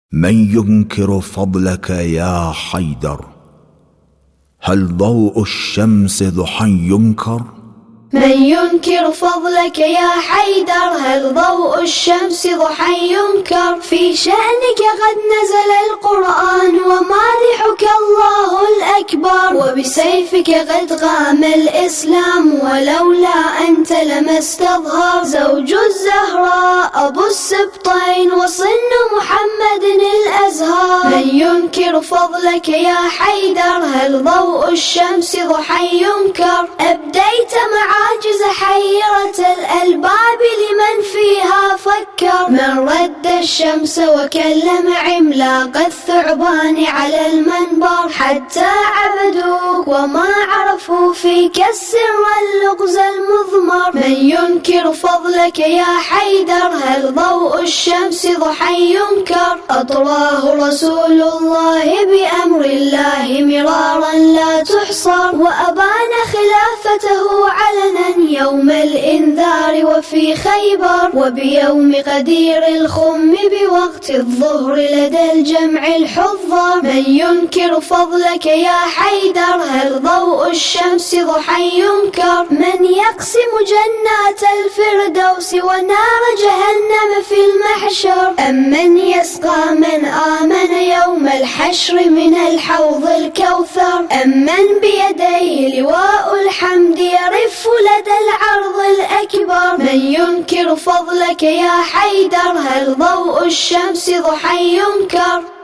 من ينكر فضلك يا حيدر؟ هل ضوء الشمس ضحى ينكر؟ من ينكر فضلك يا حيدر؟ هل ضوء الشمس ضحى ينكر؟ في شأنك قد نزل القرآن ومادحك الله الأكبر، وبسيفك قد قام الإسلام ولولا أنت لما استظهر. زوج الزهراء أبو السبطين وصن محمد الأزهر. من ينكر فضلك يا حيدر؟ هل ضوء الشمس ضحى ينكر؟ أبديت معاجز حيرة الألباب لمن فيها فكر. من رد الشمس وكلم عملاق الثعبان على المنبر، حتى عبدوك وما عرفوا فيك السر اللغز المضمر. من ينكر فضلك يا حيدر؟ هل ضوء الشمس ضحى ينكر؟ أطراه رسول الله بأمر الله مرارا لا تحصر، وأبان خلافته علنا يوم الإنذار وفي خيبر، وبيوم قدير الخم بوقت الظهر لدى الجمع الحضر. من ينكر فضلك يا حيدر؟ هل ضوء الشمس ضحى ينكر؟ من يقسم جنات الفردوس ونار جهنم في المحشر؟ أم من يسقى من آمن يوم الحشر من الحوض الكوثر؟ أم من بيديه لواء الحمد يرف لدى العرض الأكبر؟ من ينكر فضلك يا حيدر؟ هل ضوء الشمس ضحى ينكر؟